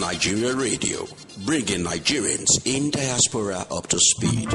Nigeria Radio, bringing Nigerians in diaspora up to speed.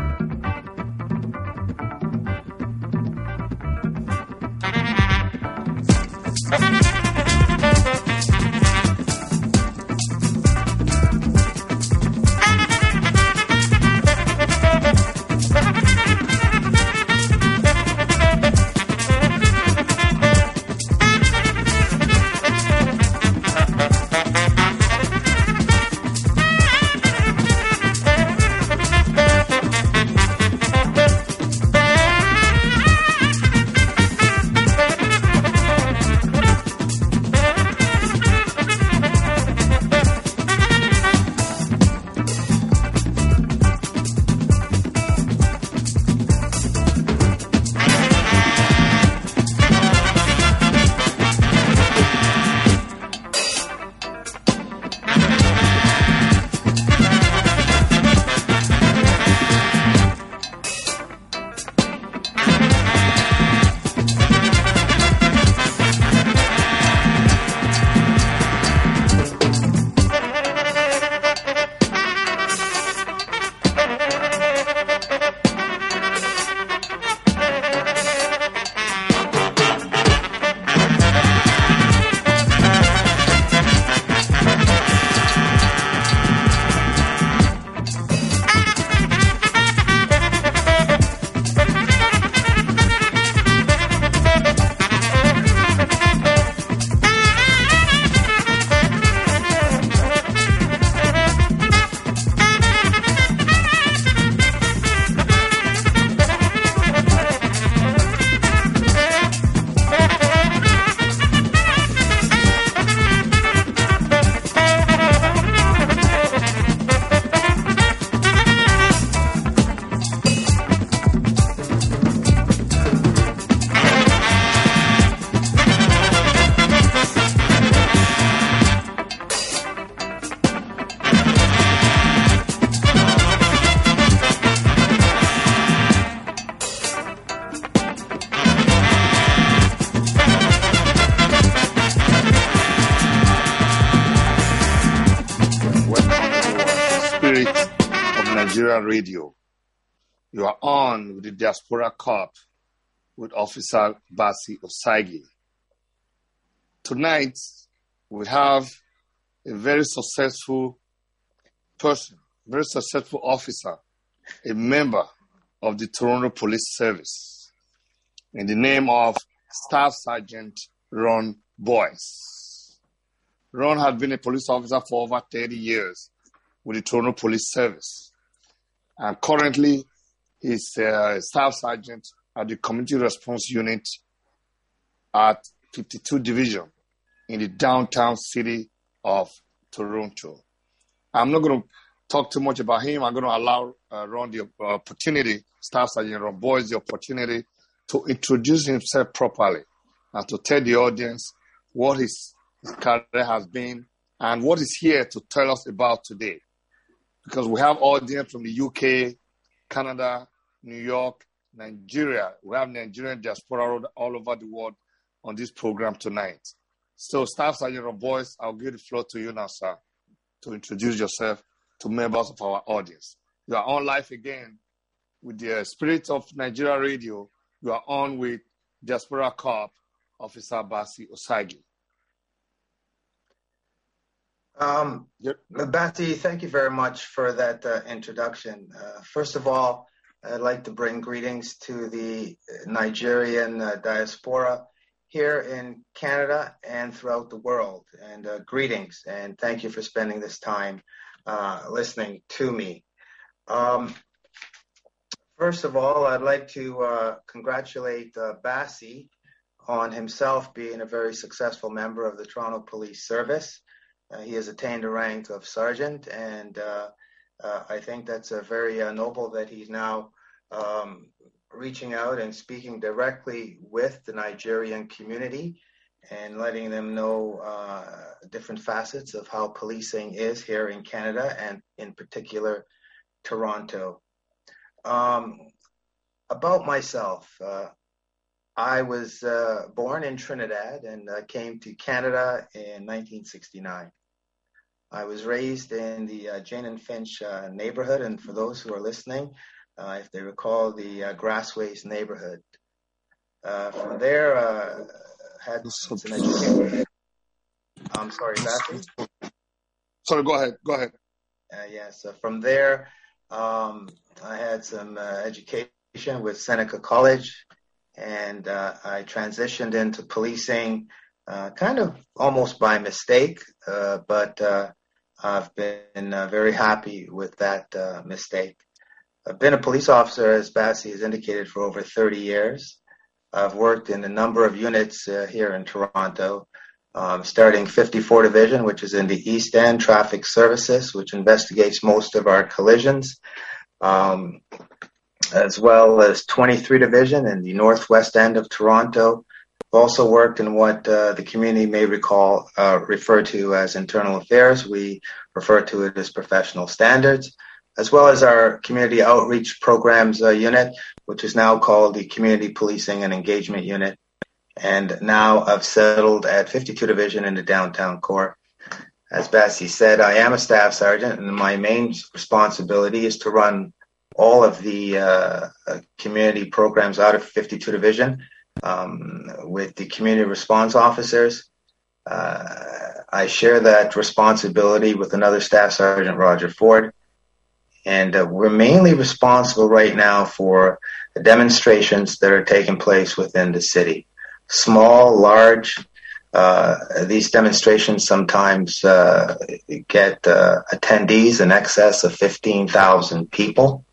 Radio. You are on with the Diaspora Corp with Officer Basi Osagie. Tonight, we have a very successful person, very successful officer, a member of the Toronto Police Service, in the name of Staff Sergeant Ron Boyce. Ron had been a police officer for over 30 years with the Toronto Police Service. And currently, he's a staff sergeant at the Community Response Unit at 52 Division in the downtown city of Toronto. I'm not going to talk too much about him. I'm going to allow Ron the opportunity, Staff Sergeant Ron Boyce, the opportunity to introduce himself properly and to tell the audience what his career has been and what he's here to tell us about today. Because we have audience from the UK, Canada, New York, Nigeria. We have Nigerian diaspora all over the world on this program tonight. So, Staff Sergeant Ron Boyce, I'll give the floor to you now, sir, to introduce yourself to members of our audience. You are on live again with the Spirit of Nigeria Radio. You are on with Diaspora Corp, Officer Basi Osagie. Bati, thank you very much for that introduction. First of all, I'd like to bring greetings to the Nigerian diaspora here in Canada and throughout the world. And greetings, and thank you for spending this time listening to me. First of all, I'd like to congratulate Basi on himself being a very successful member of the Toronto Police Service. He has attained the rank of sergeant, and I think that's very noble that he's now reaching out and speaking directly with the Nigerian community and letting them know different facets of how policing is here in Canada and in particular Toronto. About myself, I was born in Trinidad and came to Canada in 1969. I was raised in the Jane and Finch neighborhood, and for those who are listening, if they recall, the Grassways neighborhood. From there, had some education. I'm sorry, Matthew? Sorry, go ahead. Yes, from there, I had some education with Seneca College, and I transitioned into policing kind of almost by mistake, but I've been very happy with that mistake. I've been a police officer, as Bassi has indicated, for over 30 years. I've worked in a number of units here in Toronto, starting 54 Division, which is in the East End Traffic Services, which investigates most of our collisions, as well as 23 Division in the Northwest End of Toronto. I've also worked in what the community may refer to as internal affairs. We refer to it as professional standards, as well as our community outreach programs unit, which is now called the Community Policing and Engagement Unit. And now I've settled at 52 Division in the downtown core. As Bassi said, I am a staff sergeant, and my main responsibility is to run all of the community programs out of 52 Division with the community response officers. I share that responsibility with another staff sergeant, Roger Ford. And we're mainly responsible right now for the demonstrations that are taking place within the city. Small, large, these demonstrations sometimes get attendees in excess of 15,000 people.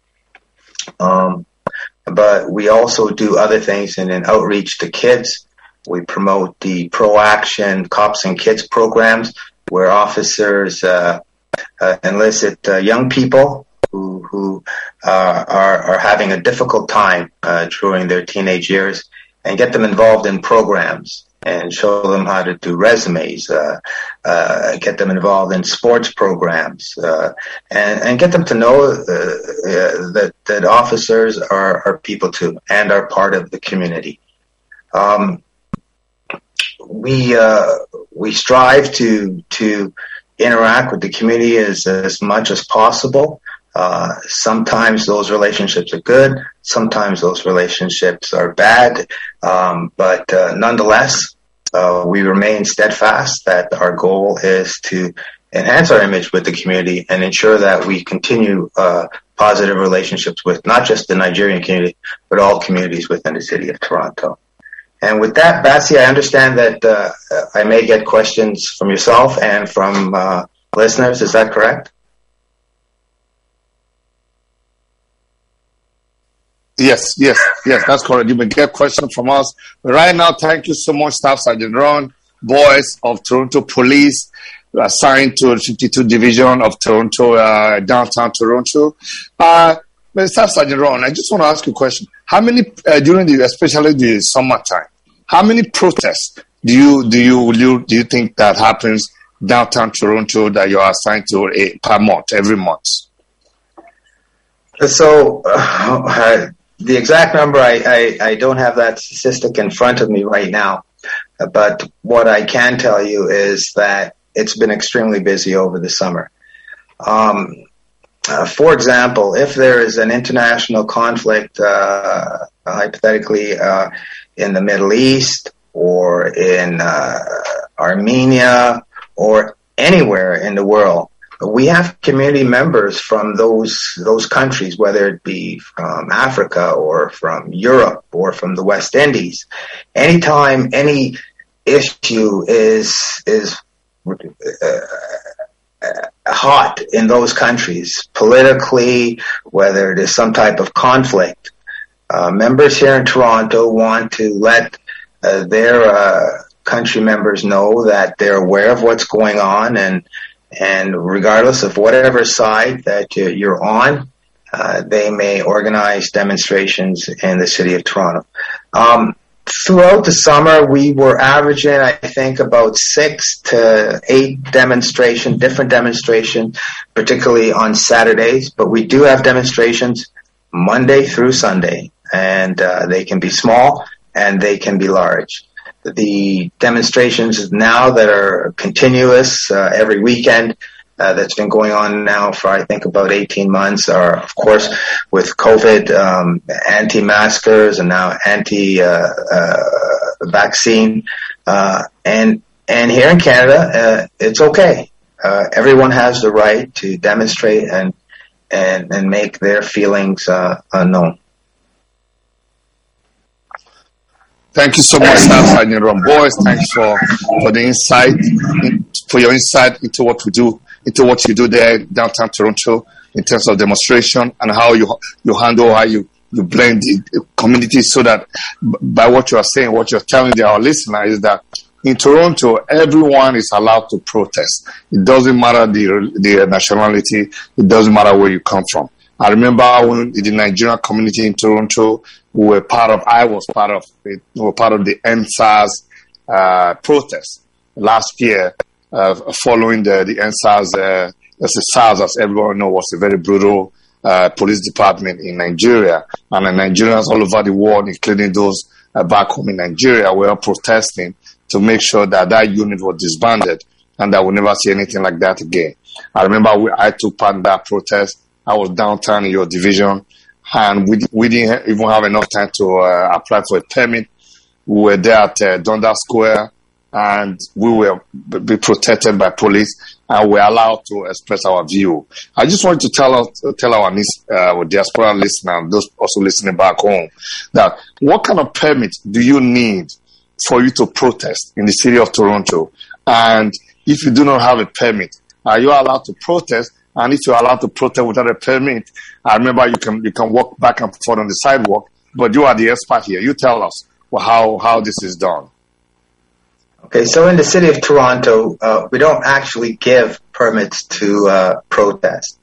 But we also do other things in an outreach to kids. We promote the Pro Action Cops and Kids programs, where officers enlist young people who are having a difficult time during their teenage years, and get them involved in programs and show them how to do resumes, get them involved in sports programs, and get them to know that officers are people too and are part of the community. We strive to interact with the community as much as possible. Sometimes those relationships are good, sometimes those relationships are bad, but nonetheless, we remain steadfast that our goal is to enhance our image with the community and ensure that we continue positive relationships with not just the Nigerian community, but all communities within the city of Toronto. And with that, Bassi, I understand that I may get questions from yourself and from listeners. Is that correct? Yes, that's correct. You may get questions from us. But right now, thank you so much, Staff Sergeant Ron Boyce of Toronto Police, assigned to the 52 Division of Toronto, downtown Toronto. Staff Sergeant Ron, I just want to ask you a question. How many, especially the summertime, how many protests do you think that happens downtown Toronto that you are assigned to per month, every month? So, the exact number, I don't have that statistic in front of me right now, but what I can tell you is that it's been extremely busy over the summer. For example, if there is an international conflict, hypothetically, in the Middle East or in Armenia or anywhere in the world, we have community members from those countries, whether it be from Africa or from Europe or from the West Indies. Anytime any issue is hot in those countries, politically, whether it is some type of conflict, members here in Toronto want to let their country members know that they're aware of what's going on, and regardless of whatever side that you're on, they may organize demonstrations in the city of Toronto. Throughout the summer, we were averaging, I think, about 6 to 8 different demonstrations, particularly on Saturdays. But we do have demonstrations Monday through Sunday, and they can be small and they can be large. The demonstrations now that are continuous every weekend, that's been going on now for, I think, about 18 months are, of course, with COVID, anti-maskers and now anti-vaccine. And here in Canada, it's okay. Everyone has the right to demonstrate and make their feelings known. Thank you so much, Sergeant Rambois. Thanks for the insight, for your insight into what we do, into what you do there downtown Toronto in terms of demonstration and how you handle, how you blend the community, so that by what you are saying, what you're telling our listeners is that in Toronto, everyone is allowed to protest. It doesn't matter the nationality. It doesn't matter where you come from. I remember when the Nigerian community in Toronto, I was part of it. We were part of the NSAS protest last year, following the NSAS, the SARS, as everyone knows, was a very brutal police department in Nigeria. And the Nigerians all over the world, including those back home in Nigeria, were protesting to make sure that unit was disbanded and that we'll never see anything like that again. I remember I took part in that protest. I was downtown in your division, and we didn't even have enough time to apply for a permit. We were there at Dundas Square, and we were be protected by police, and we were allowed to express our view. I just wanted to tell our diaspora listeners, those also listening back home, that what kind of permit do you need for you to protest in the city of Toronto? And if you do not have a permit, are you allowed to protest? And if you're allowed to protest without a permit, I remember you can walk back and forth on the sidewalk, but you are the expert here. You tell us how this is done. Okay, so in the city of Toronto, we don't actually give permits to protest.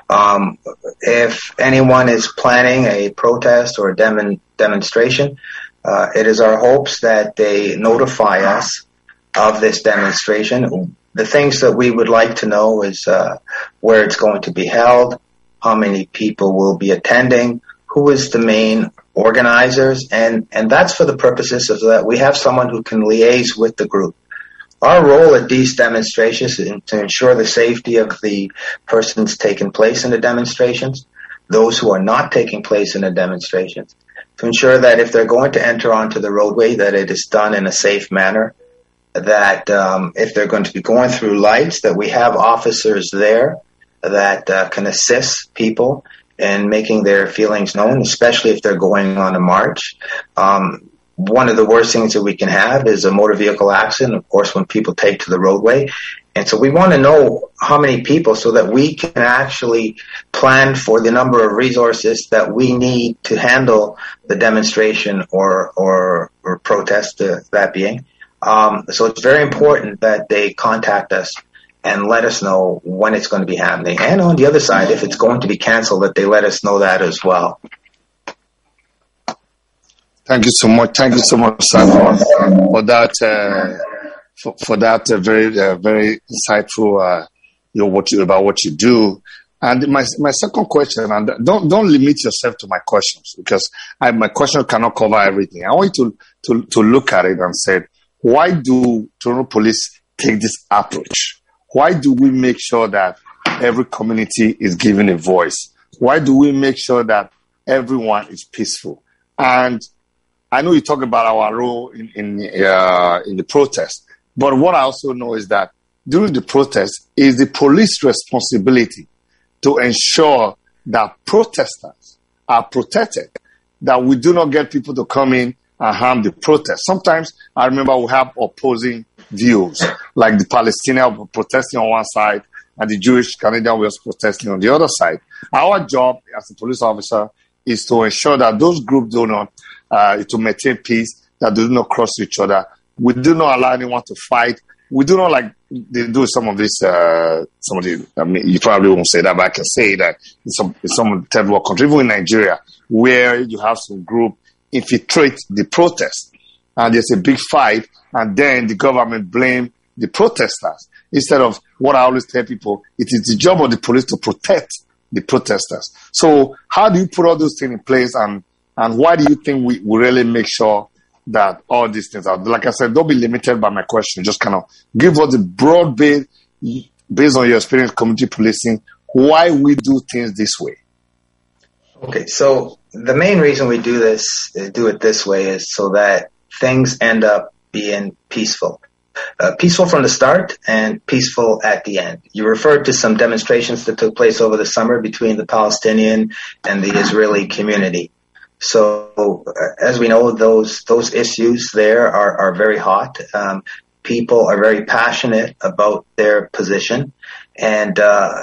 If anyone is planning a protest or a demonstration, it is our hopes that they notify us of this demonstration. The things that we would like to know is where it's going to be held, how many people will be attending, who is the main organizers, and that's for the purposes of that we have someone who can liaise with the group. Our role at these demonstrations is to ensure the safety of the persons taking place in the demonstrations, those who are not taking place in the demonstrations, to ensure that if they're going to enter onto the roadway, that it is done in a safe manner, that if they're going to be going through lights, that we have officers there that can assist people in making their feelings known, especially if they're going on a march. One of the worst things that we can have is a motor vehicle accident, of course, when people take to the roadway. And so we want to know how many people so that we can actually plan for the number of resources that we need to handle the demonstration or protest, that being. So it's very important that they contact us and let us know when it's going to be happening. And on the other side, if it's going to be canceled, that they let us know that as well. Thank you so much. Thank you so much, Simon, for that very very insightful about what you do. And my second question, and don't limit yourself to my questions, because my question cannot cover everything. I want you to look at it and say, why do Toronto Police take this approach? Why do we make sure that every community is given a voice? Why do we make sure that everyone is peaceful? And I know you talk about our role in the protest, but what I also know is that during the protest is the police responsibility to ensure that protesters are protected, that we do not get people to come in and harm the protest. Sometimes I remember we have opposing views, like the Palestinians were protesting on one side and the Jewish Canadian was protesting on the other side. Our job as a police officer is to ensure that those groups do not, to maintain peace, that do not cross each other. We do not allow anyone to fight. We do not, like they do some of this, I mean, you probably won't say that, but I can say that in some of the third world countries, even in Nigeria, where you have some group infiltrate the protest and there's a big fight, and then the government blame the protesters. Instead of what I always tell people, it is the job of the police to protect the protesters. So how do you put all those things in place, and why do you think we really make sure that all these things are, like I said, don't be limited by my question, just kind of give us the broad base, based on your experience community policing, why we do things this way. Okay, so the main reason we do it this way is so that things end up being peaceful. Peaceful from the start and peaceful at the end. You referred to some demonstrations that took place over the summer between the Palestinian and the Israeli community. So, as we know, those issues there are very hot. People are very passionate about their position, and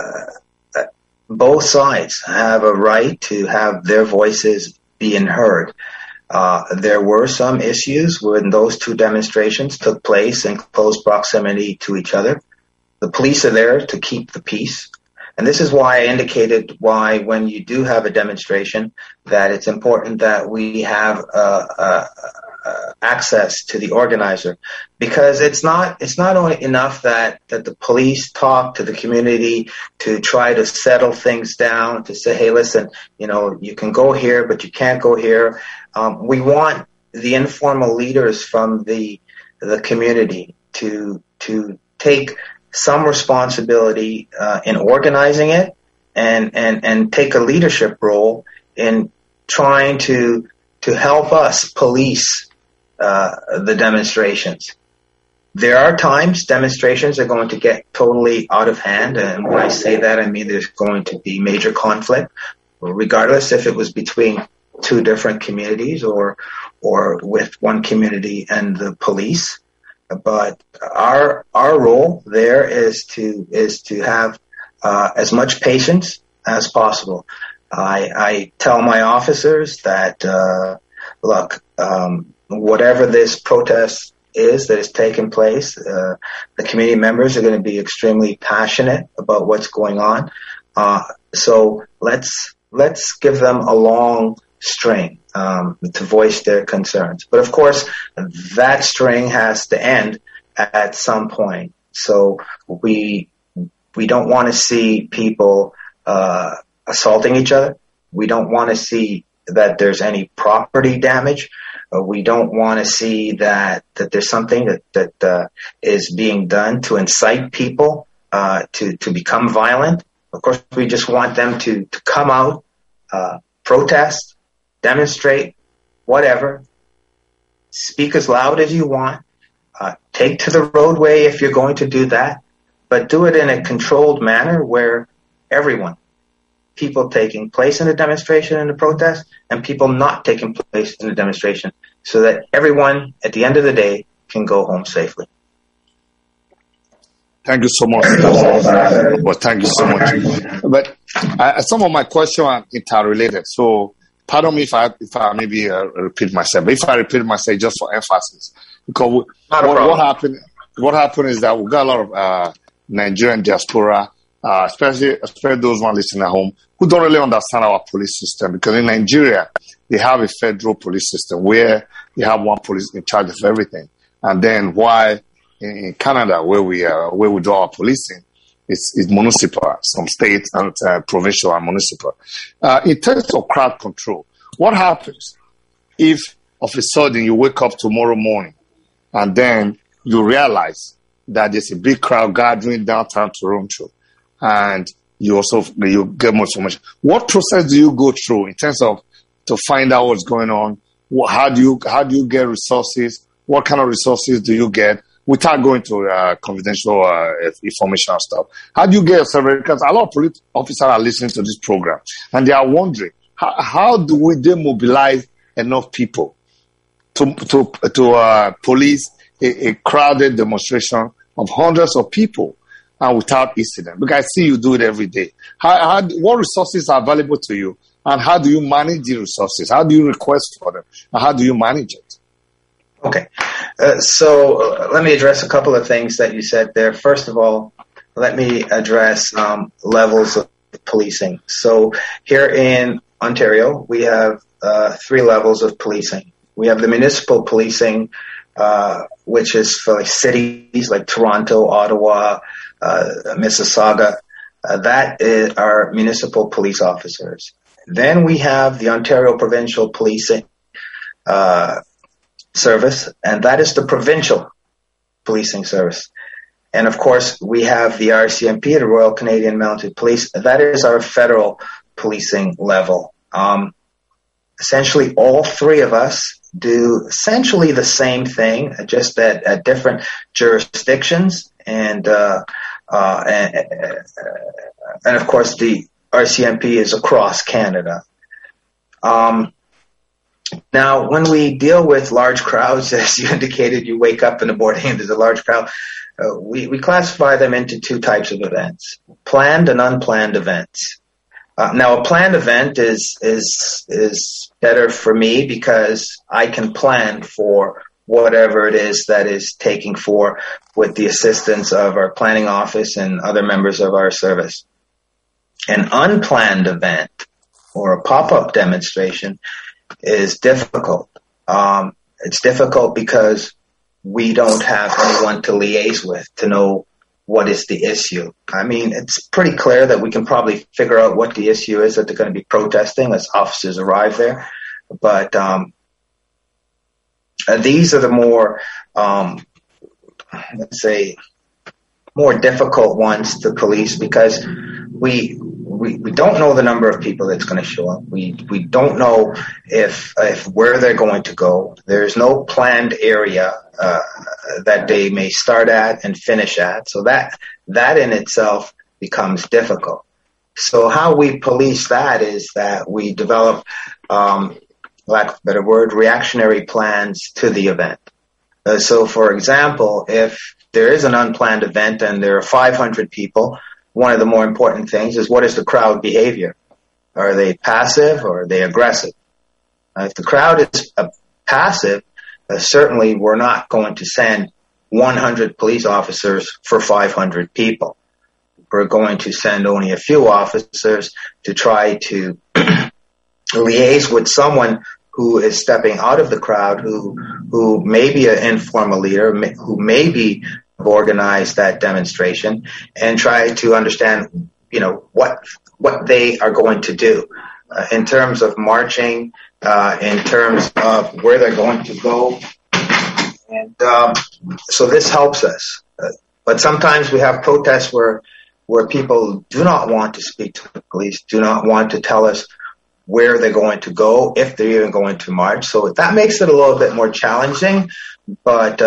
both sides have a right to have their voices being heard. There were some issues when those two demonstrations took place in close proximity to each other. The police are there to keep the peace. And this is why I indicated why when you do have a demonstration that it's important that we have access to the organizer, because it's not only enough that the police talk to the community to try to settle things down, to say, hey, listen, you can go here, but you can't go here. We want the informal leaders from the community to take some responsibility in organizing it and take a leadership role in trying to help us police the demonstrations. There are times demonstrations are going to get totally out of hand, and when I say that, I mean there's going to be major conflict, regardless if it was between two different communities or with one community and the police. But our role there is to have as much patience as possible. I tell my officers that look, whatever this protest is that is taking place, the community members are going to be extremely passionate about what's going on. So let's give them a long string to voice their concerns. But of course, that string has to end at some point. So we don't want to see people assaulting each other. We don't want to see that there's any property damage. We don't want to see that there's something that is being done to incite people to become violent. Of course, we just want them to come out, protest, demonstrate, whatever. Speak as loud as you want. Take to the roadway if you're going to do that, but do it in a controlled manner where everyone, people taking place in the demonstration and the protest, and people not taking place in the demonstration, so that everyone, at the end of the day, can go home safely. Thank you so much. Thank you so much. But some of my questions are interrelated. So pardon me if I maybe repeat myself. But if I repeat myself just for emphasis, because what happened is that we got a lot of Nigerian diaspora, especially those one listening at home, who don't really understand our police system. Because in Nigeria, they have a federal police system where they have one police in charge of everything. And then why in Canada, where we do our policing, it's municipal, some states and provincial and municipal. In terms of crowd control, what happens if of a sudden you wake up tomorrow morning and then you realize that there's a big crowd gathering downtown Toronto, and you get more information? What process do you go through in terms of to find out what's going on? How do you get resources? What kind of resources do you get without going to confidential information and stuff? How do you get yourself ready? Because a lot of police officers are listening to this program and they are wondering how do they mobilize enough people to police a crowded demonstration of hundreds of people and without incident? Because I see you do it every day. What resources are available to you, and how do you manage the resources? How do you request for them, and how do you manage it? Okay. So let me address a couple of things that you said there. First of all, let me address levels of policing. So here in Ontario, we have 3 levels of policing. We have the municipal policing, which is for cities like Toronto, Ottawa, Mississauga. That is our municipal police officers. Then we have the Ontario Provincial Policing Service, and that is the provincial policing service. And of course, we have the RCMP, the Royal Canadian Mounted Police. That is our federal policing level. Essentially, all three of us do essentially the same thing, just at different jurisdictions. And of course, the RCMP is across Canada. Now, when we deal with large crowds, as you indicated, you wake up in the morning and there's a large crowd. We classify them into two types of events: planned and unplanned events. Now, a planned event is better for me because I can plan for whatever it is that is taking for with the assistance of our planning office and other members of our service. An unplanned event or a pop-up demonstration is difficult. It's difficult because we don't have anyone to liaise with to know what is the issue. I mean, it's pretty clear that we can probably figure out what the issue is that they're going to be protesting as officers arrive there. But these are the more, let's say, more difficult ones to police because we don't know the number of people that's going to show up. We don't know if where they're going to go. There's no planned area that they may start at and finish at. So that in itself becomes difficult. So how we police that is that we develop, lack of a better word, reactionary plans to the event. So, for example, if there is an unplanned event and there are 500 people, one of the more important things is what is the crowd behavior? Are they passive or are they aggressive? If the crowd is passive, certainly we're not going to send 100 police officers for 500 people. We're going to send only a few officers to try to liaise with someone who is stepping out of the crowd, who may be an informal leader, who may be organized that demonstration, and try to understand, what they are going to do in terms of marching, in terms of where they're going to go. And so this helps us. But sometimes we have protests where people do not want to speak to the police, do not want to tell us where they're going to go, if they're even going to march. So that makes it a little bit more challenging, but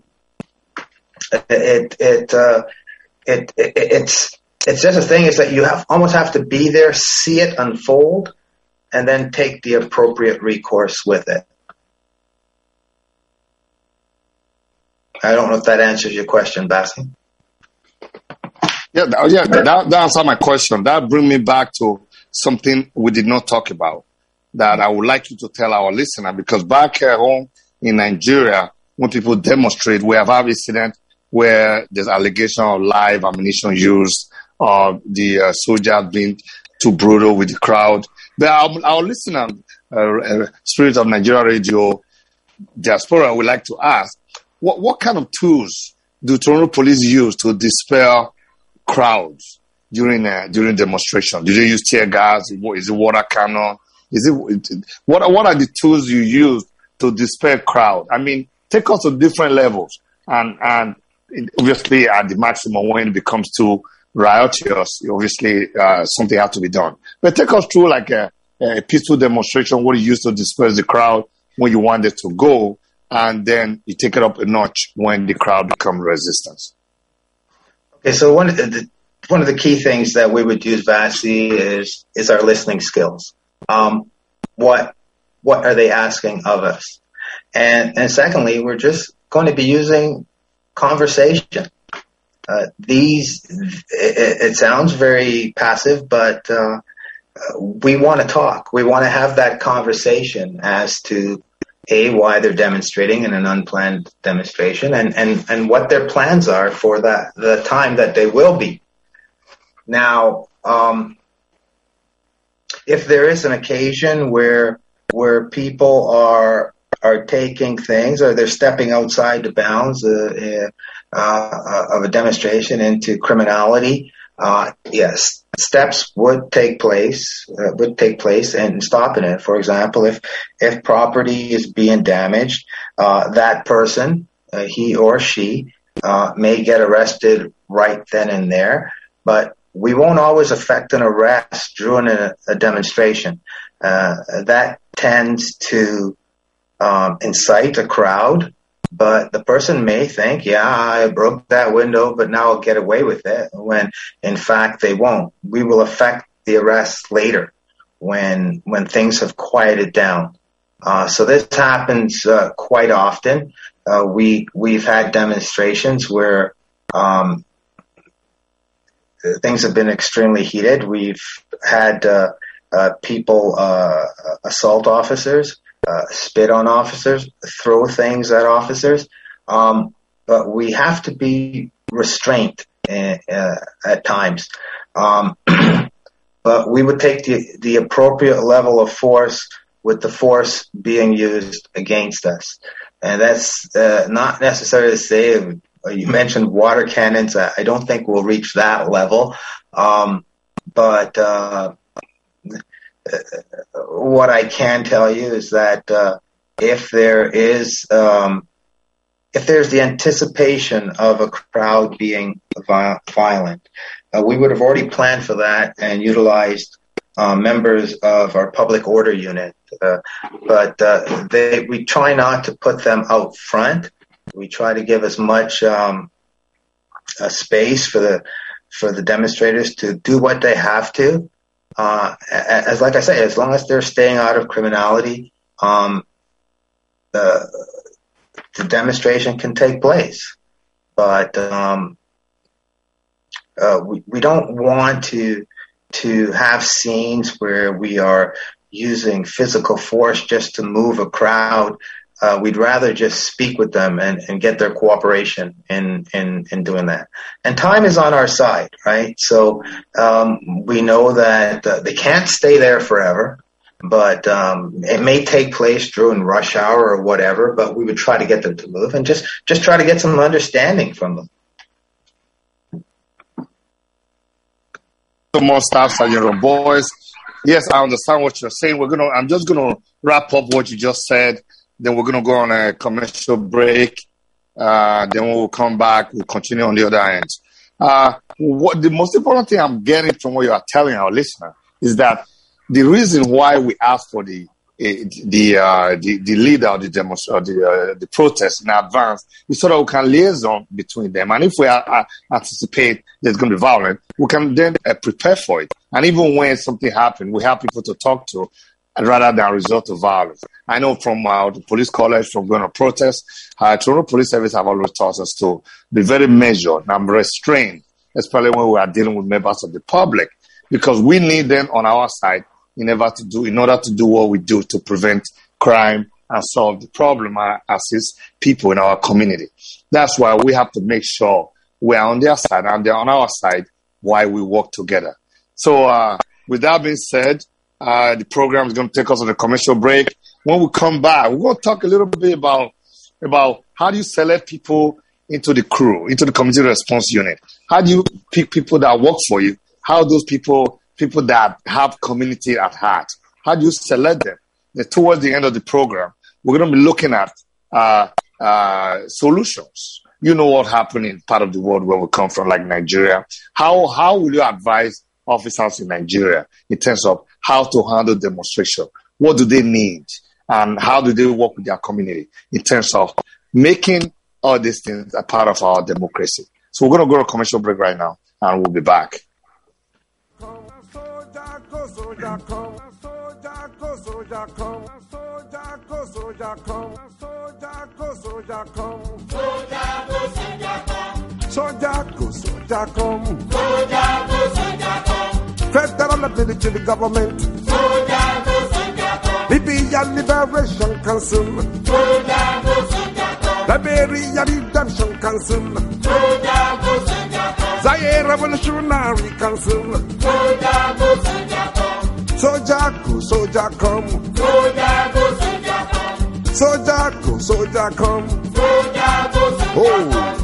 it's just a thing is that you almost have to be there, see it unfold, and then take the appropriate recourse with it. I don't know if that answers your question, Bassi. Yeah, that answered my question. That brings me back to something we did not talk about that I would like you to tell our listener, because back at home in Nigeria, when people demonstrate, we have had incidents where there's allegation of live ammunition used, or the soldiers being too brutal with the crowd. But our listener, Spirit of Nigeria Radio Diaspora, would like to ask, what kind of tools do Toronto police use to dispel crowds during demonstration? Do they use tear gas? Is it water cannon? What are the tools you use to dispel crowd? I mean, take us to different levels, and obviously at the maximum when it becomes too riotous, obviously something has to be done. But take us through like a peaceful demonstration, what you use to disperse the crowd when you want it to go, and then you take it up a notch when the crowd becomes resistance. Okay, so one of the key things that we would use, Vasi, is our listening skills. What are they asking of us? And secondly, we're just going to be using conversation. It sounds very passive, but we want to talk. We want to have that conversation as to why they're demonstrating in an unplanned demonstration, and what their plans are for the time that they will be. Now, if there is an occasion where people are taking things, or they're stepping outside the bounds of a demonstration into criminality, yes, steps would take place in stopping it. For example, if property is being damaged, that person, he or she, may get arrested right then and there, but we won't always affect an arrest during a demonstration. That tends to incite a crowd, but the person may think, yeah, I broke that window, but now I'll get away with it, when in fact they won't. We will affect the arrest later when things have quieted down. So this happens quite often. We've had demonstrations where things have been extremely heated. We've had people assault officers, spit on officers, throw things at officers. But we have to be restrained at times. But we would take the appropriate level of force with the force being used against us. And that's not necessary to say, you mentioned water cannons. I don't think we'll reach that level. But what I can tell you is that if there's the anticipation of a crowd being violent, we would have already planned for that and utilized members of our public order unit. But we try not to put them out front. We try to give as much space for the demonstrators to do what they have to. As like I say, as long as they're staying out of criminality, the demonstration can take place. But we don't want to have scenes where we are using physical force just to move a crowd. We'd rather just speak with them and get their cooperation in doing that. And time is on our side, right? So we know that they can't stay there forever, but it may take place during rush hour or whatever, but we would try to get them to move and just try to get some understanding from them. More Staff Sergeant Boys. Yes, I understand what you're saying. I'm just gonna wrap up what you just said. Then we're gonna go on a commercial break. Then we'll come back. We'll continue on the other end. What the most important thing I'm getting from what you are telling our listener is that the reason why we asked for the leader of the protest in advance is so that we can liaison between them. And if we anticipate there's going to be violence, we can then prepare for it. And even when something happens, we have people to talk to rather than resort to violence. I know from the police college, from going to protest, Toronto Police Service have always taught us to be very measured and restrained, especially when we are dealing with members of the public, because we need them on our side in order to do what we do to prevent crime and solve the problem and assist people in our community. That's why we have to make sure we are on their side and they're on our side while we work together. So with that being said, the program is going to take us on a commercial break. When we come back, we're going to talk a little bit about how do you select people into the crew, into the community response unit? How do you pick people that work for you? How those people that have community at heart, how do you select them? Towards the end of the program, we're going to be looking at solutions. You know what happened in part of the world where we come from, like Nigeria. How will you advise officers in Nigeria in terms of how to handle demonstration? What do they need? And how do they work with their community in terms of making all these things a part of our democracy? So we're going to go to a commercial break right now, and we'll be back. Soldier come, soldier go, soldier come, soldier go, soldier come, soldier go, soldier come, soldier go, soldier come, soldier go, soldier come, soldier go, soldier come. Federal and military government, soldier go, soldier come. Libyan Liberation Council, soldier go, soldier come. Liberia Redemption Council, soldier go, soldier come. Zaire Revolutionary Council, soldier go, soldier come. Soldier go, soldier come. Soldier go, soldier come. Soldier go, soldier come. Soldier go, soldier come.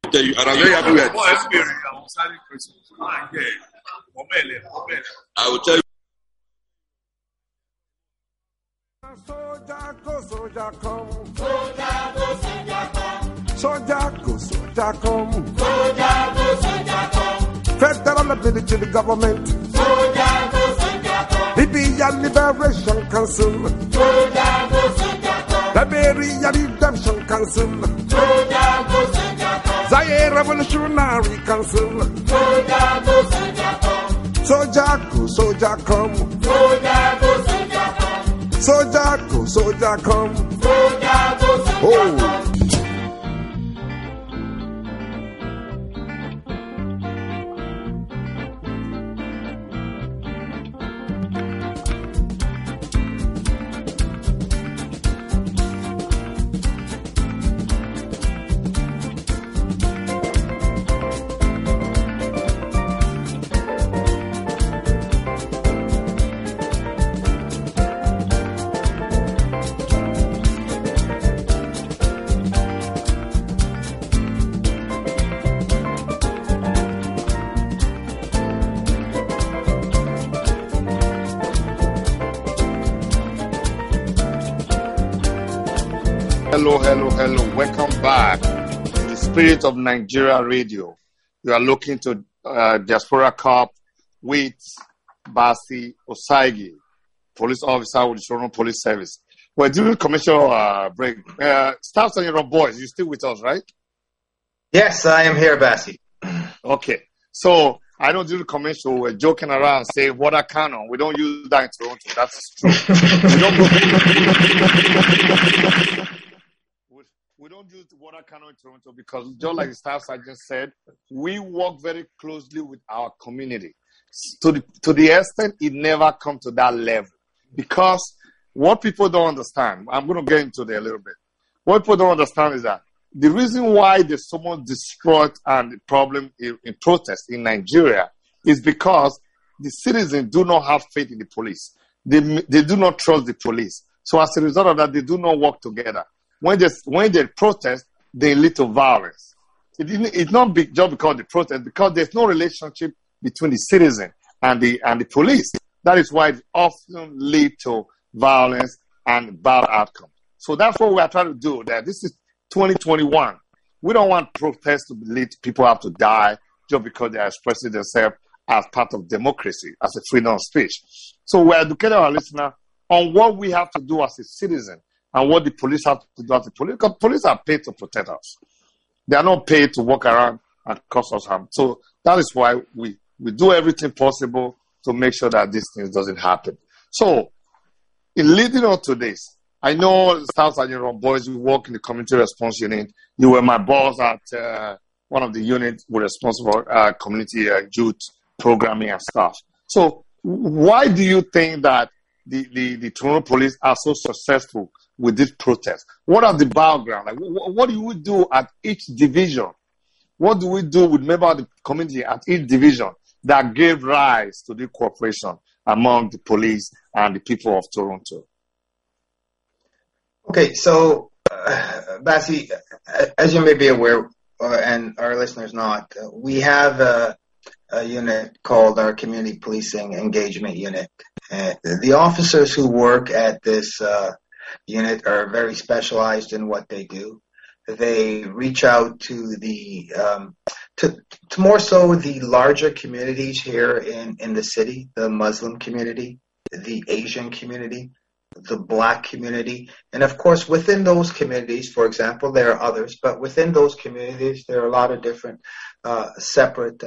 tell you, and I'm very happy we are. I will tell you. Soldier go, soldier come. Soldier go, soldier come. Soldier go, soldier come. Soldier go, soldier come. Federal military government. Soldier go, soldier come. Libya Liberation Council. Soldier go, soldier come. Liberia Redemption Council. Soldier go, soldier come. Zaire Revolutionary Council. Soldier go, soldier come. Soldier go, soldier come. Soldier go, soldier come. Soldier go, soldier come. Soldier go, soldier come. Hello. Welcome back to the Spirit of Nigeria Radio. You are looking to Diaspora Cup with Basi Osaigi, police officer with the Toronto Police Service. We're doing commercial break. Staff and your boys, you still with us, right? Yes, I am here, Basi. Okay. So I don't do the commercial. We're joking around, say water cannon. We don't use that in Toronto. That's true. We don't use water cannon in Toronto because, just like the staff sergeant said, we work very closely with our community. To the extent it never comes to that level. Because what people don't understand, I'm going to get into there a little bit. What people don't understand is that the reason why there's so much destroyed and the problem in protest in Nigeria is because the citizens do not have faith in the police. They do not trust the police. So as a result of that, they do not work together. When they protest, they lead to violence. It's not just because they protest, because there's no relationship between the citizen and the police. That is why it often leads to violence and bad outcomes. So that's what we are trying to do. That this is 2021. We don't want protests to lead people have to die just because they are expressing themselves as part of democracy, as a freedom of speech. So we're educating our listener on what we have to do as a citizen and what the police have to do as a police. Because police are paid to protect us. They are not paid to walk around and cause us harm. So that is why we do everything possible to make sure that these things doesn't happen. So in leading on to this, I know Staff Sergeant Ron Boys, you work in the community response unit. You were my boss at one of the units with responsible community youth programming and stuff. So why do you think that the Toronto police are so successful with this protest? What are the background? Like, what do we do at each division? What do we do with members of the community at each division that gave rise to the cooperation among the police and the people of Toronto? Okay, so Basi, as you may be aware, and our listeners not, we have a unit called our Community Policing Engagement Unit. The officers who work at this unit are very specialized in what they do. They reach out to the to more so the larger communities here in the city, the Muslim community, the Asian community, the Black community, and of course within those communities, for example, there are others, but within those communities there are a lot of different separate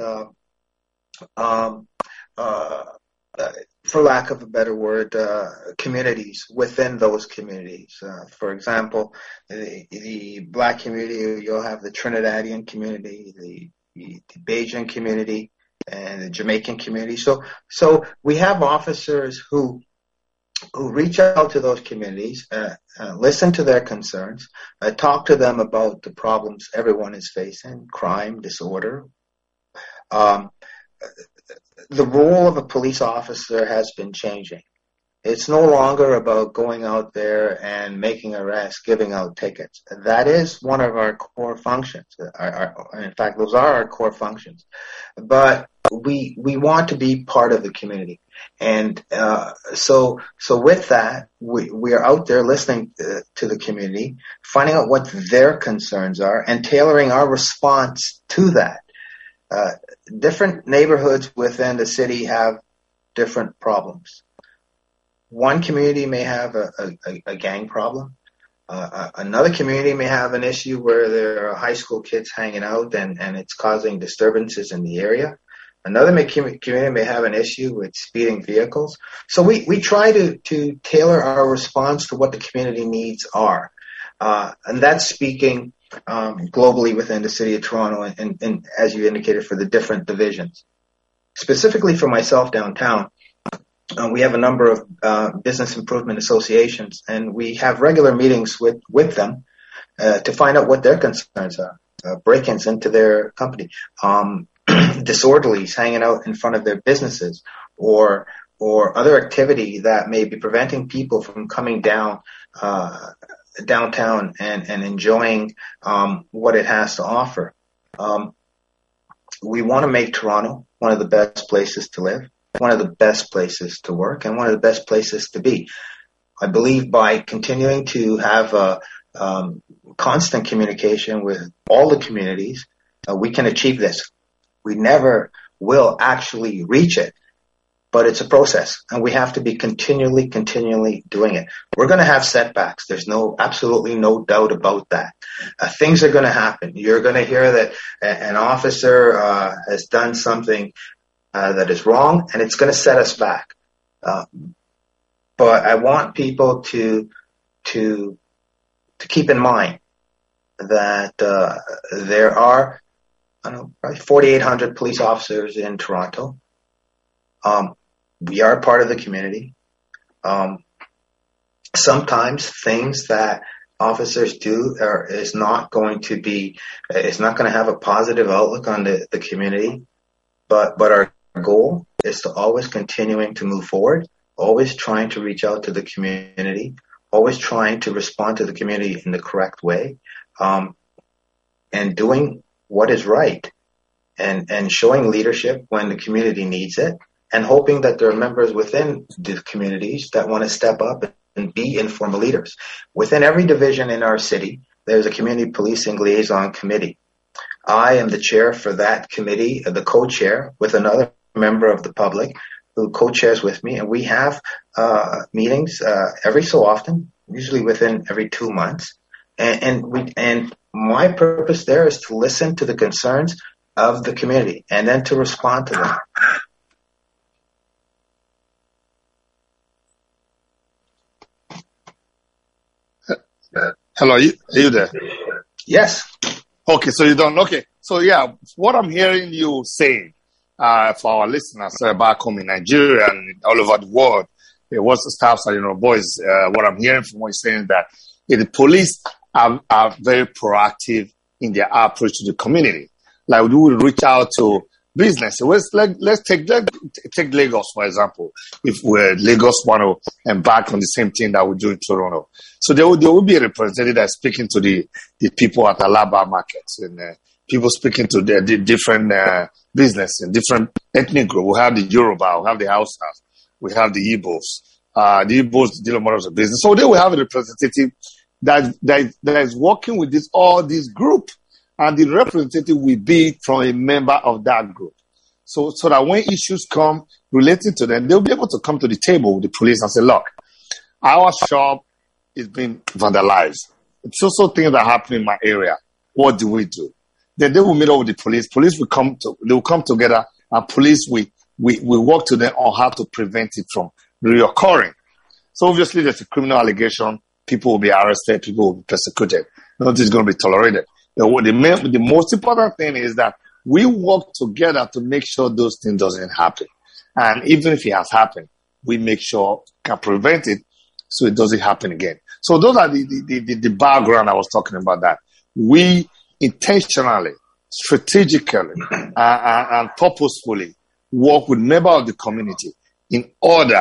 for lack of a better word, communities within those communities. For example, the Black community, you'll have the Trinidadian community, the Bajan community, and the Jamaican community. So we have officers who reach out to those communities, listen to their concerns, talk to them about the problems everyone is facing, crime, disorder. The role of a police officer has been changing. It's no longer about going out there and making arrests, giving out tickets. That is one of our core functions. In fact, those are our core functions. But we want to be part of the community. And so with that, we are out there listening to the community, finding out what their concerns are, and tailoring our response to that. Different neighborhoods within the city have different problems. One community may have a gang problem. Another community may have an issue where there are high school kids hanging out and it's causing disturbances in the area. Another community may have an issue with speeding vehicles. So we try to tailor our response to what the community needs are. And that's speaking globally within the city of Toronto and as you indicated, for the different divisions. Specifically for myself downtown, we have a number of business improvement associations, and we have regular meetings with them to find out what their concerns are. Break-ins into their company, disorderlies hanging out in front of their businesses, or other activity that may be preventing people from coming down downtown and enjoying what it has to offer. We want to make Toronto one of the best places to live, one of the best places to work, and one of the best places to be. I believe by continuing to have constant communication with all the communities, we can achieve this. We never will actually reach it, but it's a process, and we have to be continually doing it. We're going to have setbacks. There's absolutely no doubt about that. Things are going to happen. You're going to hear that an officer has done something that is wrong, and it's going to set us back. But I want people to keep in mind that there are, probably 4,800 police officers in Toronto. We are part of the community. Sometimes things that officers do is not going to have a positive outlook on the community, but our goal is to always continuing to move forward, always trying to reach out to the community, always trying to respond to the community in the correct way, and doing what is right, and showing leadership when the community needs it, and hoping that there are members within the communities that want to step up and be informal leaders. Within every division in our city, there's a community policing liaison committee. I am the chair for that committee, the co-chair, with another member of the public who co-chairs with me, and we have meetings every so often, usually within every 2 months. And my purpose there is to listen to the concerns of the community and then to respond to them. Hello, are you there? Yes. Okay, so you don't. Okay, so yeah, what I'm hearing you saying for our listeners back home in Nigeria and all over the world, what's the staffs are, boys, what I'm hearing from what you're saying is that the police are very proactive in their approach to the community. Like we will reach out to business. Let's take Lagos, for example. If Lagos want to embark on the same thing that we do in Toronto. So there will be a representative that's speaking to the people at Alaba markets and people speaking to the different business and different ethnic group. We have the Yoruba, we have the Hausas, we have the Igbos. The Igbos deal with models of business. So they will have a representative that is working with all these groups. And the representative will be from a member of that group. So that when issues come related to them, they'll be able to come to the table with the police and say, look, our shop is being vandalized. It's also things that happen in my area. What do we do? Then they will meet up with the police. Police will come together, and police will work to them on how to prevent it from reoccurring. So obviously there's a criminal allegation. People will be arrested. People will be persecuted. Nothing is going to be tolerated. The most important thing is that we work together to make sure those things doesn't happen. And even if it has happened, we make sure can prevent it so it doesn't happen again. So those are the background I was talking about, that we intentionally, strategically, and purposefully work with members of the community in order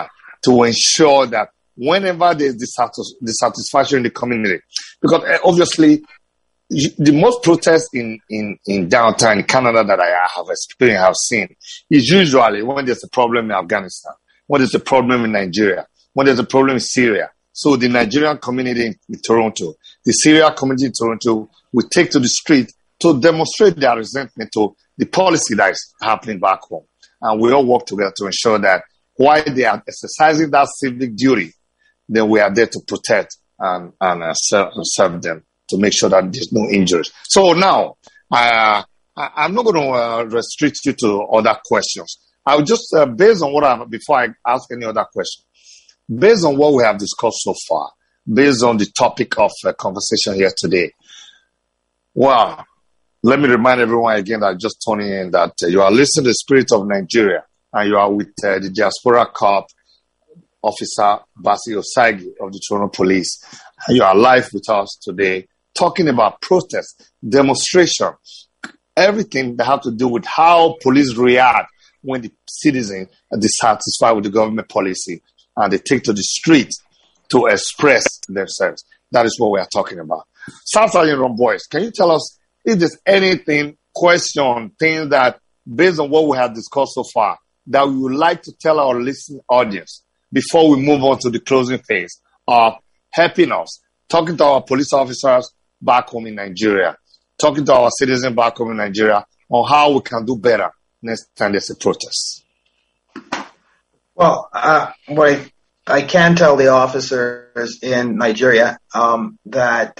to ensure that whenever there's dissatisfaction in the community, because obviously the most protests in downtown Canada that I have experienced, have seen, is usually when there's a problem in Afghanistan, when there's a problem in Nigeria, when there's a problem in Syria. So the Nigerian community in Toronto, the Syria community in Toronto will take to the street to demonstrate their resentment to the policy that is happening back home. And we all work together to ensure that while they are exercising that civic duty, then we are there to protect and serve them to make sure that there's no injuries. So now, I'm not going to restrict you to other questions. I'll just, based on before I ask any other question, based on what we have discussed so far, based on the topic of conversation here today, well, let me remind everyone again that just tuning in that you are listening to the Spirit of Nigeria, and you are with the Diaspora Corp Officer Bassey Osagie of the Toronto Police. And you are live with us today, talking about protest, demonstration, everything that have to do with how police react when the citizens are dissatisfied with the government policy and they take to the street to express themselves. That is what we are talking about. Staff Sergeant Romboys, can you tell us if there's anything, question, things that, based on what we have discussed so far, that we would like to tell our listening audience before we move on to the closing phase of helping us, talking to our police officers back home in Nigeria, talking to our citizens back home in Nigeria on how we can do better next time there's a protest? Well, what I can tell the officers in Nigeria that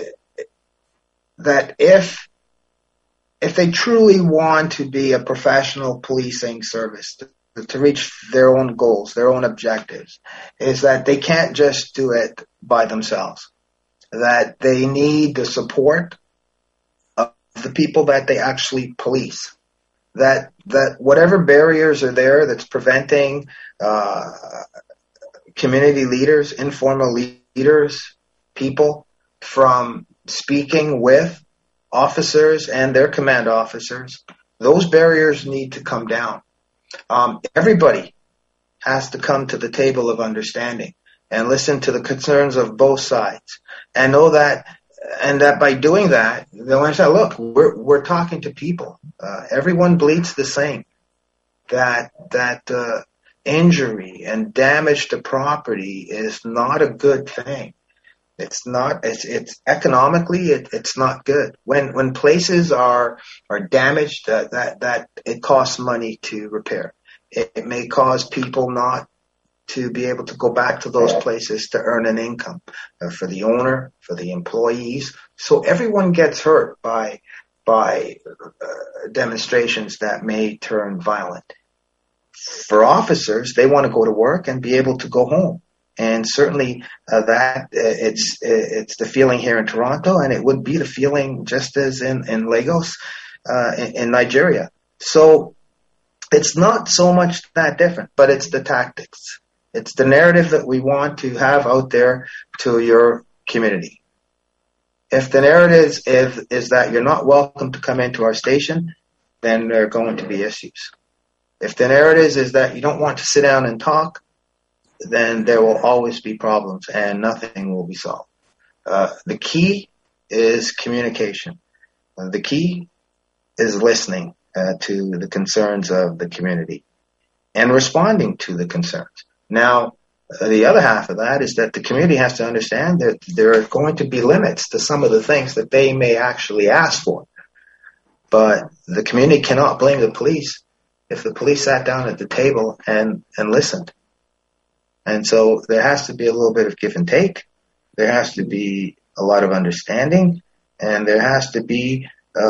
if they truly want to be a professional policing service, to reach their own goals, their own objectives, is that they can't just do it by themselves, that they need the support of the people that they actually police, that whatever barriers are there that's preventing community leaders, informal leaders, people from speaking with officers and their command officers, those barriers need to come down. Everybody has to come to the table of understanding and listen to the concerns of both sides, and know that, and that by doing that, they'll understand, look, we're talking to people. Everyone bleeds the same. That injury and damage to property is not a good thing. It's not. It's economically, it's not good. When places are damaged, that it costs money to repair. It may cause people not to be able to go back to those places to earn an income for the owner, for the employees. So everyone gets hurt by demonstrations that may turn violent. For officers, they want to go to work and be able to go home. And certainly it's the feeling here in Toronto, and it would be the feeling just as in Lagos, in Nigeria. So it's not so much that different, but it's the tactics. It's the narrative that we want to have out there to your community. If the narrative is that you're not welcome to come into our station, then there are going to be issues. If the narrative is that you don't want to sit down and talk, then there will always be problems and nothing will be solved. The key is communication. The key is listening to the concerns of the community and responding to the concerns. Now, the other half of that is that the community has to understand that there are going to be limits to some of the things that they may actually ask for. But the community cannot blame the police if the police sat down at the table and listened. And so there has to be a little bit of give and take. There has to be a lot of understanding, and there has to be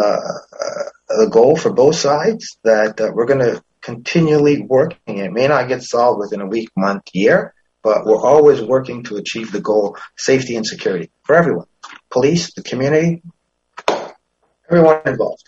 a goal for both sides that we're going to continually working. It may not get solved within a week, month, year, but we're always working to achieve the goal, safety and security for everyone. Police, the community, everyone involved.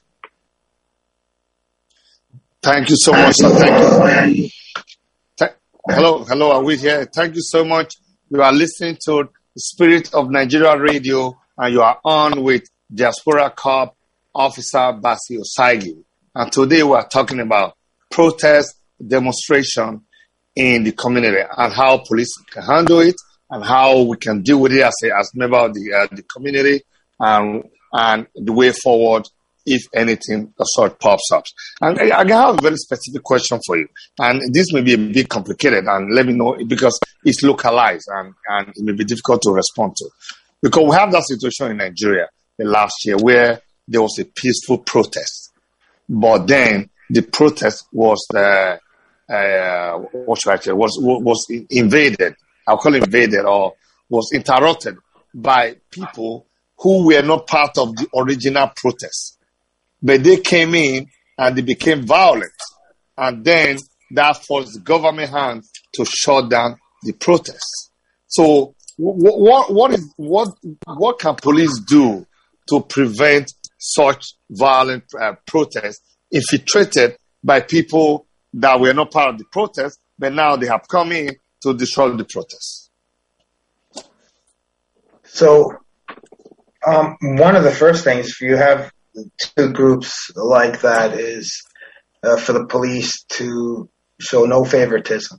Thank you so much, sir. Thank you. Hello, are we here? Thank you so much. You are listening to the Spirit of Nigeria Radio, and you are on with Diaspora Corp Officer Bassey Osagie. And today we are talking about protest, demonstration, in the community and how police can handle it and how we can deal with it as member of the community and the way forward if anything of sort pops up. And I have a very specific question for you. And this may be a bit complicated, and let me know because it's localized and it may be difficult to respond to. Because we have that situation in Nigeria last year where there was a peaceful protest. But then the protest was was invaded. I'll call it invaded, or was interrupted by people who were not part of the original protest. But they came in and they became violent. And then that forced the government hand to shut down the protests. So what can police do to prevent such violent protests infiltrated by people that were not part of the protest, but now they have come in to destroy the protests? So one of the first things, if you have two groups like that, is for the police to show no favoritism.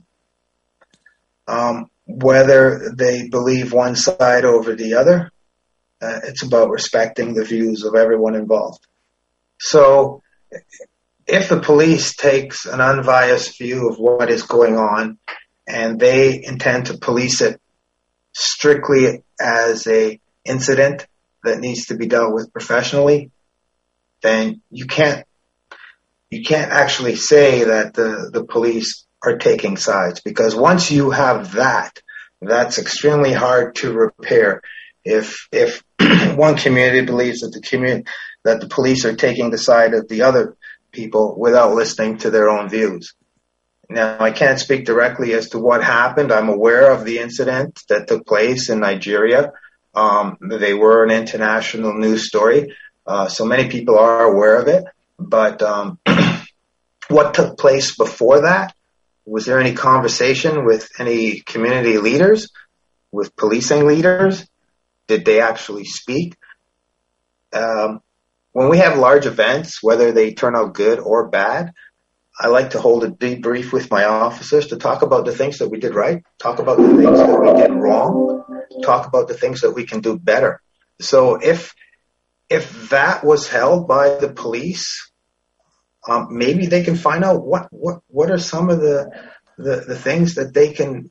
Whether they believe one side over the other, it's about respecting the views of everyone involved. So if the police takes an unbiased view of what is going on and they intend to police it strictly as a incident that needs to be dealt with professionally, then you can't actually say that the police are taking sides, because once you have that, that's extremely hard to repair. If one community believes that the police are taking the side of the other people without listening to their own views. Now, I can't speak directly as to what happened. I'm aware of the incident that took place in Nigeria. They were an international news story, so many people are aware of it. But what took place before that? Was there any conversation with any community leaders, with policing leaders? Did they actually speak? When we have large events, whether they turn out good or bad, I like to hold a debrief with my officers to talk about the things that we did right, talk about the things that we did wrong, talk about the things that we can do better. So if that was held by the police, maybe they can find out what are some of the things that they can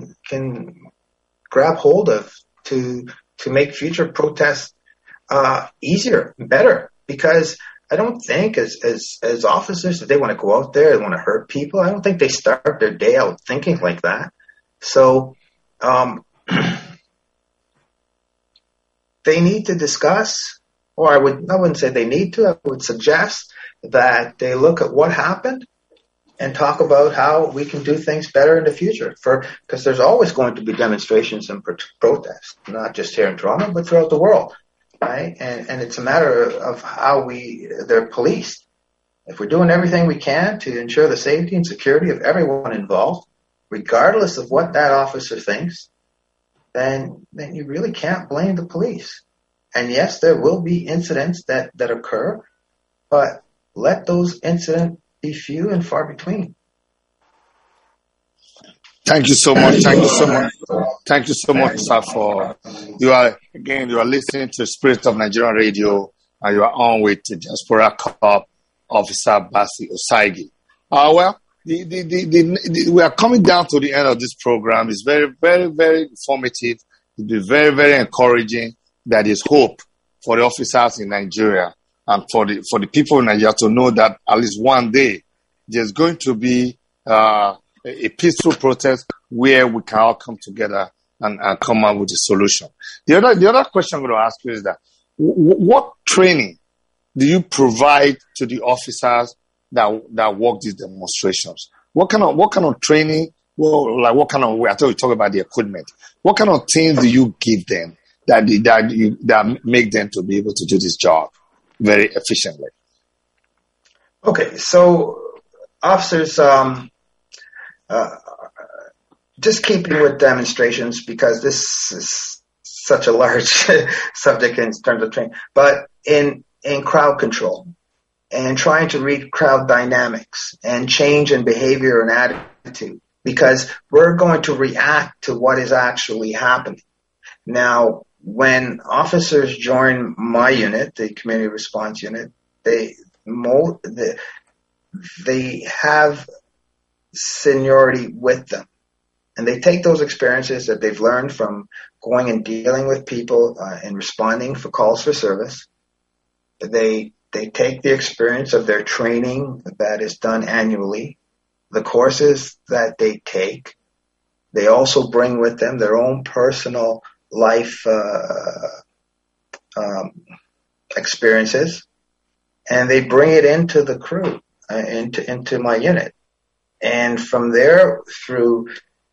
grab hold of to make future protests easier and better. Because I don't think as officers that they want to go out there and want to hurt people. I don't think they start their day out thinking like that. So they need to discuss, or I wouldn't say they need to, I would suggest that they look at what happened and talk about how we can do things better in the future. Because there's always going to be demonstrations and protests, not just here in Toronto, but throughout the world. Right? And it's a matter of how they're policed. If we're doing everything we can to ensure the safety and security of everyone involved, regardless of what that officer thinks, then you really can't blame the police. And yes, there will be incidents that occur, but let those incidents be few and far between. Thank you so much. Thank you so much. Thank you so much, sir, you are listening to Spirit of Nigeria Radio, and you are on with the Diaspora Corps Officer Bassey Osagie. We are coming down to the end of this program. It's very, very, very informative. It'll be very, very encouraging. That is hope for the officers in Nigeria and for the people in Nigeria to know that at least one day there's going to be a peaceful protest where we can all come together and come up with a solution. The other question I'm going to ask you is that what training do you provide to the officers that work these demonstrations? What kind of training? Well, like what kind of? I thought we talk about the equipment. What kind of things do you give them that make them to be able to do this job very efficiently? Okay, so officers, just keeping with demonstrations, because this is such a large subject in terms of training, but in crowd control and trying to read crowd dynamics and change in behavior and attitude because we're going to react to what is actually happening. Now, when officers join my unit, the community response unit, they have seniority with them. And they take those experiences that they've learned from going and dealing with people and responding for calls for service. They take the experience of their training that is done annually, the courses that they take. They also bring with them their own personal life experiences, and they bring it into the crew, into my unit. And from there, through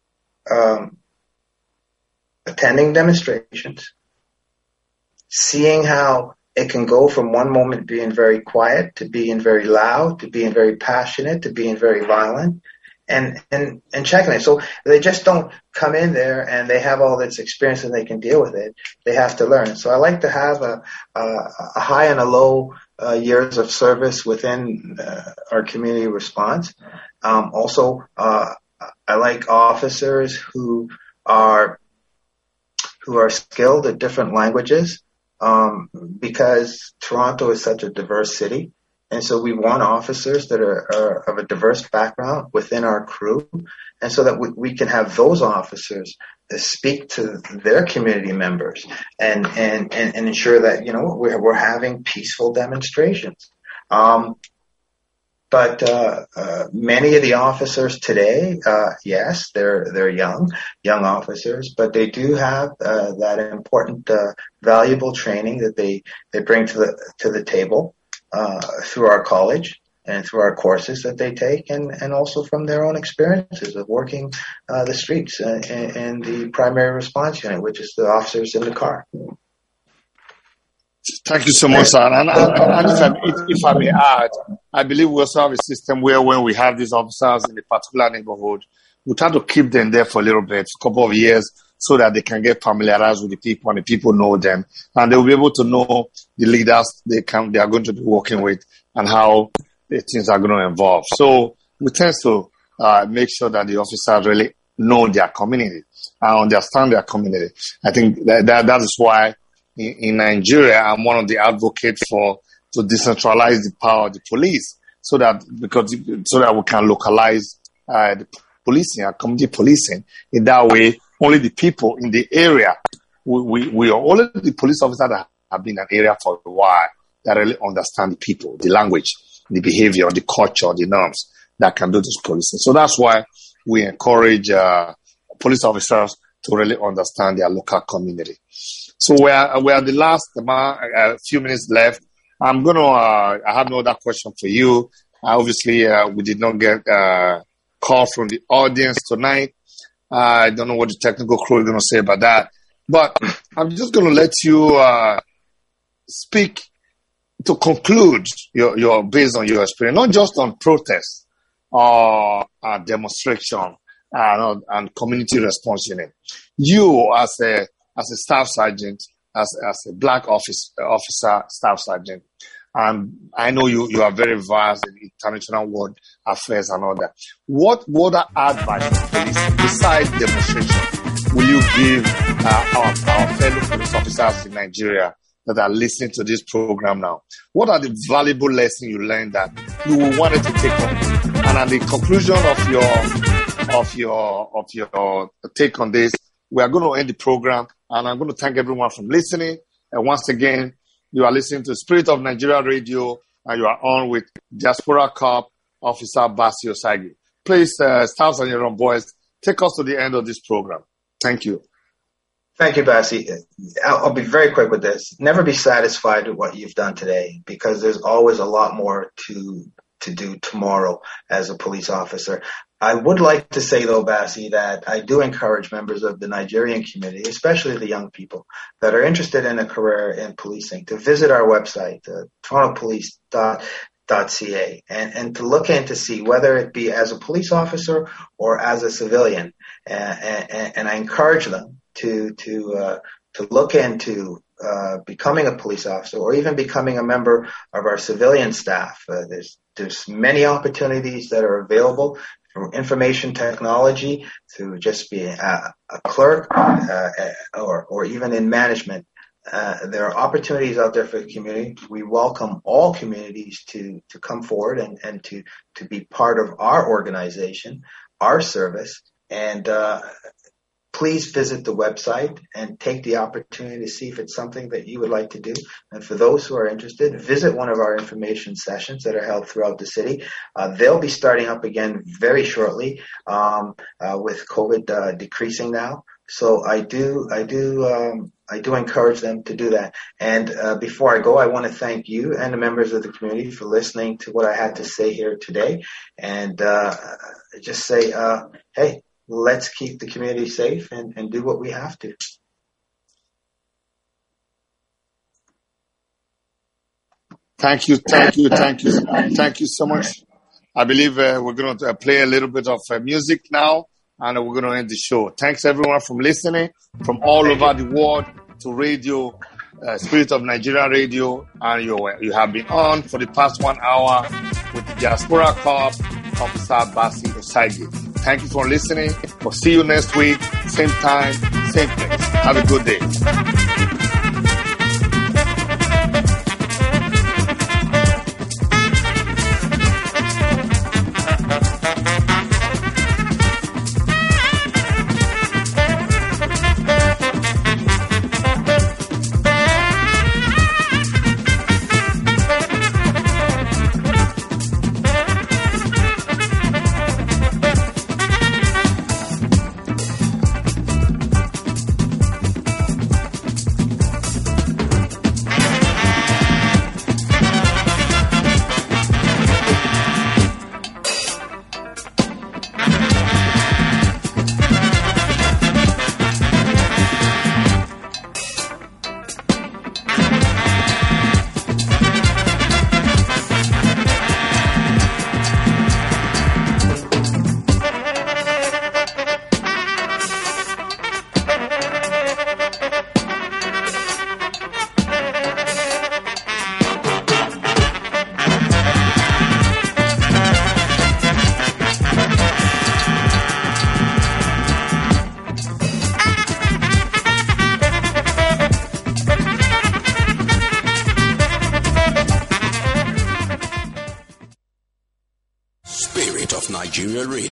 attending demonstrations, seeing how it can go from one moment being very quiet to being very loud, to being very passionate, to being very violent, and checking it. So they just don't come in there and they have all this experience and they can deal with it. They have to learn. So I like to have a high and a low years of service within our community response. Also, I like officers who are skilled at different languages, because Toronto is such a diverse city. And so we want officers that are of a diverse background within our crew. And so that we can have those officers speak to their community members and ensure that, we're having peaceful demonstrations. But many of the officers today, yes, they're young officers, but they do have that important, valuable training that they bring to the table through our college and through our courses that they take, and also from their own experiences of working the streets in the primary response unit, which is the officers in the car. Thank you so much, sir. And if I may add, I believe we also have a system where when we have these officers in a particular neighborhood, we try to keep them there for a little bit, a couple of years, so that they can get familiarized with the people and the people know them. And they'll be able to know the leaders they are going to be working with and how the things are going to evolve. So we tend to make sure that the officers really know their community and understand their community. I think that is why in Nigeria, I'm one of the advocates to decentralize the power of the police, so that we can localize the policing and community policing. In that way, only the people in the area, we are only the police officers that have been in an area for a while that really understand the people, the language, the behavior, the culture, the norms that can do this policing. So that's why we encourage police officers to really understand their local community. So we are the last, a few minutes left. I'm going to, I have no other question for you. Obviously, we did not get a call from the audience tonight. I don't know what the technical crew is going to say about that. But I'm just going to let you speak to conclude your based on your experience, not just on protests or demonstration and community response unit. You as a staff sergeant, as a black officer, staff sergeant, and I know you are very vast in international world affairs and all that. What advice to police besides demonstration will you give our fellow police officers in Nigeria that are listening to this program now? What are the valuable lessons you learned that you wanted to take on? And at the conclusion of your take on this, we are going to end the program, and I'm going to thank everyone for listening. And once again, you are listening to Spirit of Nigeria Radio, and you are on with Diaspora Corps Officer Bassey Osagie. Please, Staffs and your boys, take us to the end of this program. Thank you. Thank you, Bassey. I'll be very quick with this. Never be satisfied with what you've done today, because there's always a lot more to do tomorrow as a police officer. I would like to say, though, Bassey, that I do encourage members of the Nigerian community, especially the young people that are interested in a career in policing, to visit our website, torontopolice.ca, and to look in to see whether it be as a police officer or as a civilian. And I encourage them to look into becoming a police officer, or even becoming a member of our civilian staff. There's many opportunities that are available information technology, to just be a clerk, or even in management. There are opportunities out there for the community. We welcome all communities to come forward and to be part of our organization, our service. And please visit the website and take the opportunity to see if it's something that you would like to do. And for those who are interested, visit one of our information sessions that are held throughout the city. They'll be starting up again very shortly, with COVID decreasing now. So I do encourage them to do that. And before I go, I want to thank you and the members of the community for listening to what I had to say here today. And just say, hey, let's keep the community safe and do what we have to. Thank you so much. I believe we're going to play a little bit of music now, and we're going to end the show. Thanks everyone for listening from all over the world to radio, Spirit of Nigeria Radio, and you have been on for the past 1 hour with the Diaspora Corps Officer Bassey Osagie. Thank you for listening. We'll see you next week, same time, same place. Have a good day. Nigeria Radio.